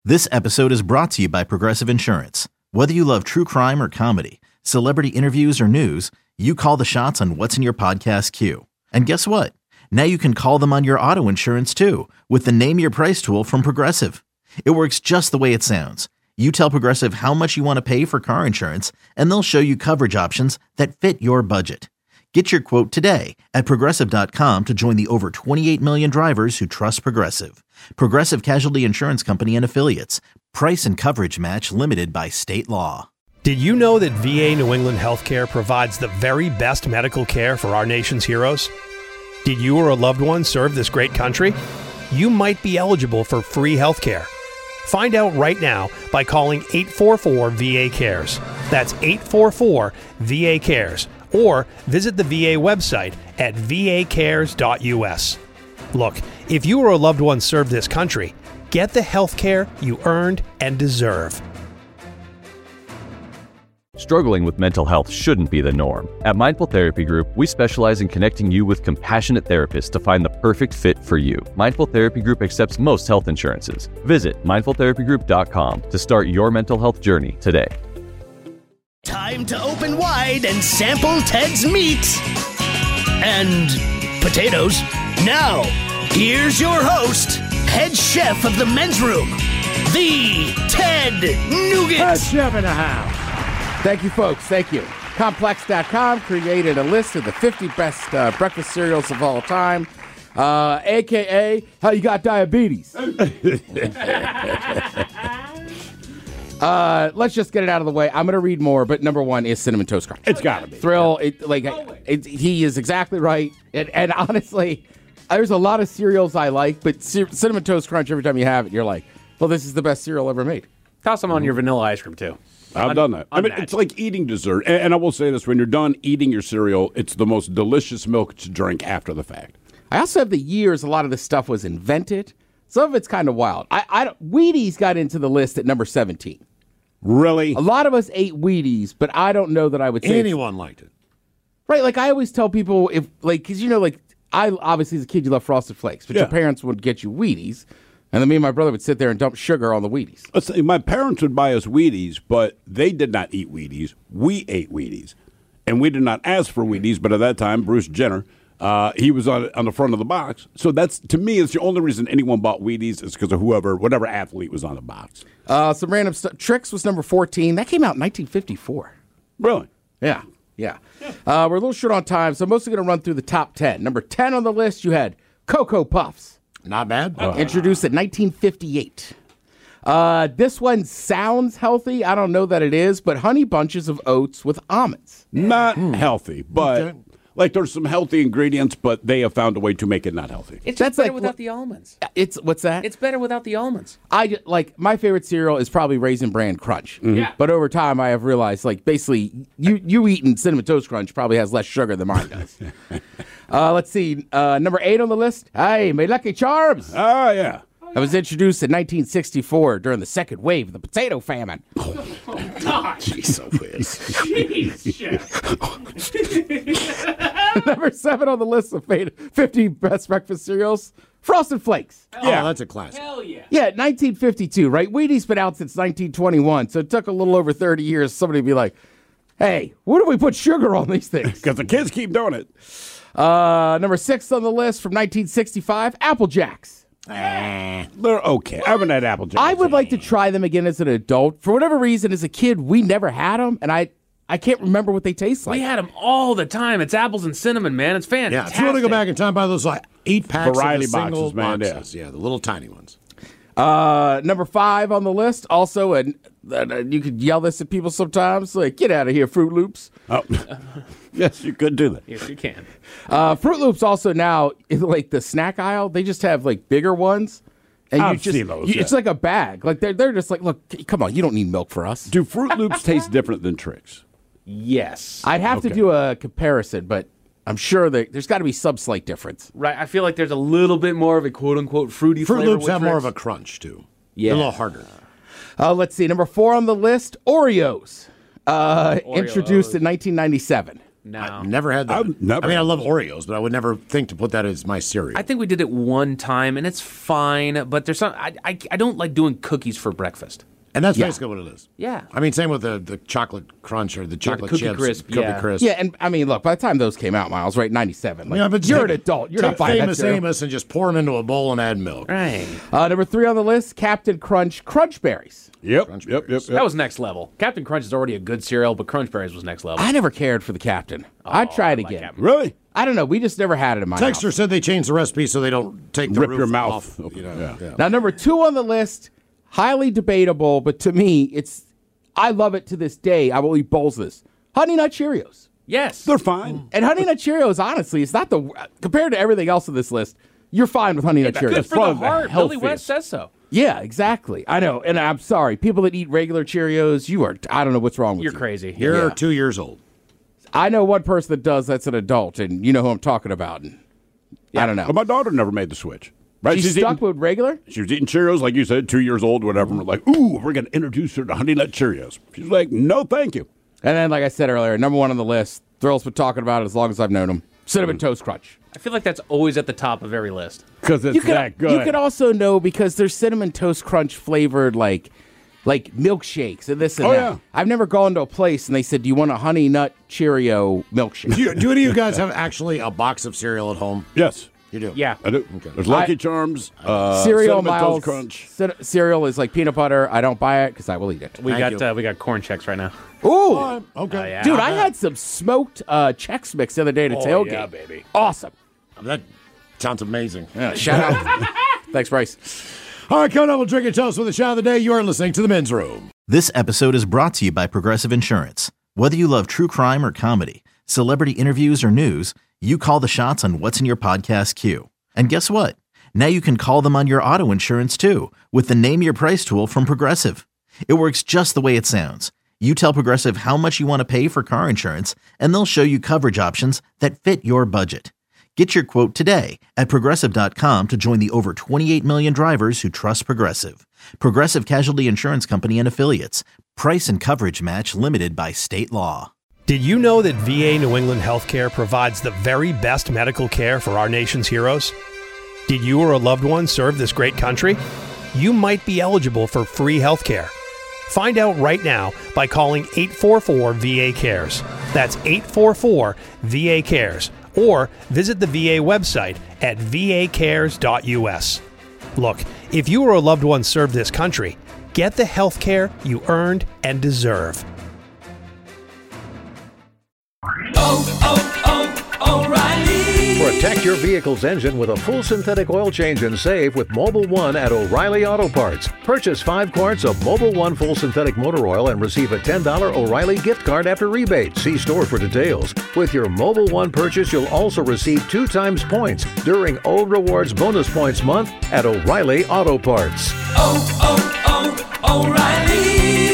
This episode is brought to you by Progressive Insurance. Whether you love true crime or comedy, celebrity interviews or news, you call the shots on what's in your podcast queue. And guess what? Now you can call them on your auto insurance too with the Name Your Price tool from Progressive. It works just the way it sounds. You tell Progressive how much you want to pay for car insurance, and they'll show you coverage options that fit your budget. Get your quote today at Progressive.com to join the over 28 million drivers who trust Progressive. Progressive Casualty Insurance Company and Affiliates. Price and coverage match limited by state law. Did you know that VA New England Healthcare provides the very best medical care for our nation's heroes? Did you or a loved one serve this great country? You might be eligible for free healthcare. Find out right now by calling 844-VA-CARES. That's 844-VA-CARES. Or visit the VA website at vacares.us. Look, if you or a loved one served this country, get the health care you earned and deserve. Struggling with mental health shouldn't be the norm. At Mindful Therapy Group, we specialize in connecting you with compassionate therapists to find the perfect fit for you. Mindful Therapy Group accepts most health insurances. Visit mindfultherapygroup.com to start your mental health journey today. Time to open wide and sample Ted's meat and potatoes. Now, here's your host, head chef of the men's room, the Ted Nugent. Head chef in the house. Thank you, folks. Thank you. Complex.com created a list of the 50 best breakfast cereals of all time, a.k.a. how you got diabetes. Let's just get it out of the way. I'm going to read more, but number one is Cinnamon Toast Crunch. It's got to be. Thrill. He is exactly right. And honestly, there's a lot of cereals I like, but Cinnamon Toast Crunch, every time you have it, you're like, well, this is the best cereal ever made. Toss them on your vanilla ice cream, too. I've done that. I mean, it's like eating dessert. And I will say this, when you're done eating your cereal, it's the most delicious milk to drink after the fact. I also have the years a lot of this stuff was invented. Some of it's kind of wild. Wheaties got into the list at number 17. Really? A lot of us ate Wheaties, but I don't know that I would say anyone liked it. Right, like I always tell people, because I obviously as a kid you love Frosted Flakes, but your parents would get you Wheaties, and then me and my brother would sit there and dump sugar on the Wheaties. Let's say my parents would buy us Wheaties, but they did not eat Wheaties. We ate Wheaties, and we did not ask for Wheaties. But at that time, Bruce Jenner, he was on the front of the box. So that's, to me, it's the only reason anyone bought Wheaties is because of whatever athlete was on the box. Some random stuff. Trix was number 14. That came out in 1954. Really? Yeah. We're a little short on time, so I'm mostly going to run through the top 10. Number 10 on the list, you had Cocoa Puffs. Not bad. Introduced in 1958. This one sounds healthy. I don't know that it is, but Honey Bunches of Oats with almonds. Not healthy, but like there's some healthy ingredients, but they have found a way to make it not healthy. It's just better without the almonds. What's that? It's better without the almonds. My favorite cereal is probably Raisin Bran Crunch. Mm-hmm. Yeah. But over time, I have realized, basically, you eating Cinnamon Toast Crunch probably has less sugar than mine does. Let's see. Number 8 on the list. Hey, my Lucky Charms. Oh, yeah. It was introduced in 1964 during the second wave of the potato famine. Oh, God. Jeez, Number 7 on the list of 50 best breakfast cereals, Frosted Flakes. Yeah, that's a classic. Hell yeah. Yeah, 1952, right? Wheaties been out since 1921, so it took a little over 30 years for somebody to be like, hey, why do we put sugar on these things? Because the kids keep doing it. Number 6 on the list from 1965, Apple Jacks. They're okay. I haven't had Apple Jacks. I would like to try them again as an adult. For whatever reason, as a kid, we never had them, and I can't remember what they taste like. We had them all the time. It's apples and cinnamon, man. It's fantastic. Yeah, if you want to go back in time, buy those 8-pack variety single boxes, man. boxes. Yeah, the little tiny ones. Number 5 on the list, also, and you could yell this at people sometimes, like, get out of here, Fruit Loops. Oh. Yes, you could do that. Yes, you can. Fruit Loops also now, in the snack aisle, they just have bigger ones. And I've seen those. It's like a bag. They're just like, look, come on, you don't need milk for us. Do Fruit Loops taste different than Trix? Yes. I'd have to do a comparison, but I'm sure that there's got to be some slight difference. Right. I feel like there's a little bit more of a quote-unquote fruity flavor. Fruit Loops with have Trix. more of a crunch, too. Yeah. They're a little harder. Let's see. Number 4 on the list, Oreos. Introduced in 1997. No. I've never had that. I've never I mean, I had love Oreos, but I would never think to put that as my cereal. I think we did it one time, and it's fine. But there's some. I don't like doing cookies for breakfast. and that's basically what it is. Yeah. I mean, same with the chocolate crunch or the chocolate Cookie chips. Crisp, Cookie yeah. Crisp. Yeah, and I mean, look, by the time those came out, Miles, right, 97. Like, Yeah, but you're take- an adult. You're take not buying that Famous cereal. Amos and just pour them into a bowl and add milk. Right. Number 3 on the list, Captain Crunch Crunch Berries. Yep. That was next level. Captain Crunch is already a good cereal, but Crunch Berries was next level. I never cared for the Captain. I'd try it I like again. Captain. Really? I don't know. We just never had it in my Texter house. said they changed the recipe so they don't take the Rip roof your mouth. off. You know, Yeah. yeah. Now, number 2 on the list, highly debatable, but to me, I love it to this day. I will eat bowls of this. Honey Nut Cheerios. Yes. They're fine. And Honey Nut Cheerios, honestly, it's not compared to everything else on this list, you're fine with Honey Nut Cheerios. Good for the heart. Billy West says so. Yeah, exactly. I know. And I'm sorry. People that eat regular Cheerios, I don't know what's wrong with you. You're crazy. You're 2 years old. I know one person that does that's an adult, and you know who I'm talking about. And I don't know. But my daughter never made the switch. Right? She's stuck with regular? She was eating Cheerios, like you said, 2 years old, whatever. And we're like, ooh, we're going to introduce her to Honey Nut Cheerios. She's like, no, thank you. And then, like I said earlier, number 1 on the list, Thrill's been talking about it as long as I've known him. Cinnamon Toast Crunch. I feel like that's always at the top of every list. Because it's that good. You could also know because there's Cinnamon Toast Crunch flavored like milkshakes and this and Oh, that. yeah. I've never gone to a place and they said, "Do you want a Honey Nut Cheerio milkshake?" Do any of you guys have actually a box of cereal at home? Yes. You do? Yeah. I do. There's Lucky Charms, Cereal, Cinnamon Miles. Toast Crunch. Cereal is like peanut butter. I don't buy it because I will eat it. We Thank got corn checks right now. Ooh, Okay. yeah. dude, I had some smoked Chex Mix the other day to tailgate. yeah, baby. Awesome. That sounds amazing. Yeah, shout out. Thanks, Bryce. All right, coming up, we'll drink and toast with the shot of the day. You are listening to The Men's Room. This episode is brought to you by Progressive Insurance. Whether you love true crime or comedy, celebrity interviews or news, you call the shots on what's in your podcast queue. And guess what? Now you can call them on your auto insurance too with the Name Your Price tool from Progressive. It works just the way it sounds. You tell Progressive how much you want to pay for car insurance, and they'll show you coverage options that fit your budget. Get your quote today at Progressive.com to join the over 28 million drivers who trust Progressive. Progressive Casualty Insurance Company and Affiliates. Price and coverage match limited by state law. Did you know that VA New England Healthcare provides the very best medical care for our nation's heroes? Did you or a loved one serve this great country? You might be eligible for free healthcare. Find out right now by calling 844-VA-CARES. That's 844-VA-CARES. Or visit the VA website at vacares.us. Look, if you or a loved one served this country, get the health care you earned and deserve. Protect your vehicle's engine with a full synthetic oil change and save with Mobil 1 at O'Reilly Auto Parts. Purchase 5 quarts of Mobil 1 full synthetic motor oil and receive a $10 O'Reilly gift card after rebate. See store for details. With your Mobil 1 purchase, you'll also receive 2 times points during O Rewards Bonus Points Month at O'Reilly Auto Parts. O'Reilly